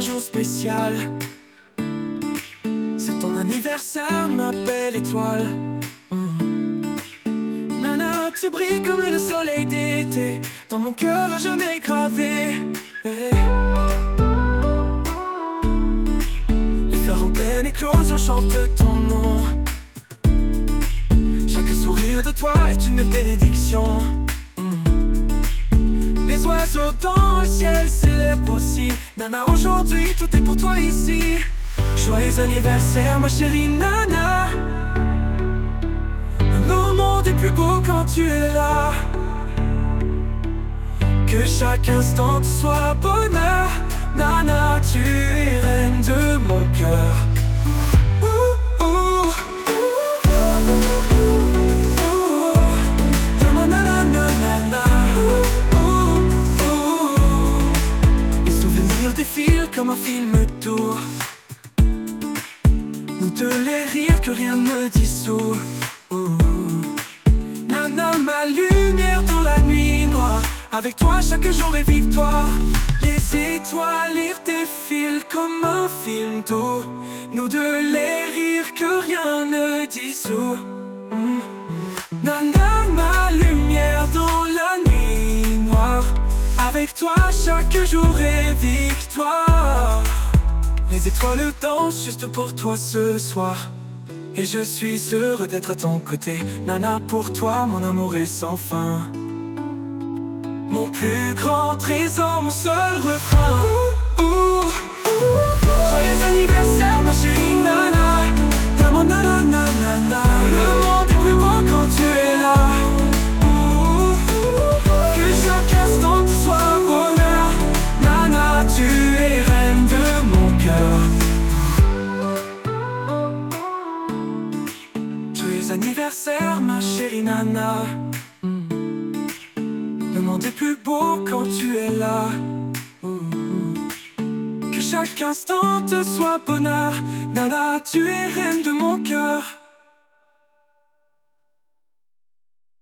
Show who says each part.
Speaker 1: un jour spécial. C'est ton anniversaire, ma belle étoile. Nana, tu brilles comme le soleil d'été. Dans mon cœur, je m'ai gravé. Les fleurs en pleine éclosion chantent ton nom. Chaque sourire de toi est une bénédiction. Les oiseaux dans le ciel célèbrent aussi. Nana, aujourd'hui tout est pour toi ici. Joyeux anniversaire ma chérie Nana. Le monde est plus beau quand tu es là. Que chaque instant te soit bonheur. Nana, tu es reine de mon cœur. Les souvenirs défilent comme un film tour. Nous deux les rires que rien ne dissout. Nana, ma lumière dans la nuit noire. Avec toi chaque jour est victoire. Les étoiles défilent comme un film doux. Nous deux les rires que rien ne dissout. Nana, ma lumière dans la nuit noire. Avec toi chaque jour est victoire. Les étoiles dansent juste pour toi ce soir. Et je suis heureux d'être à ton côté. Nana, pour toi mon amour est sans fin. Mon plus grand trésor, mon seul refrain. Joyeux anniversaire ma chérie Nana. Tellement nana nana. Le monde est plus beau quand tu es là. Que chaque instant te soit bonheur. Nana, tu es reine de mon cœur. Joyeux anniversaire ma chérie Nana. Le monde est plus beau quand tu es là. Que chaque instant te soit bonheur. Nana, tu es reine de mon cœur.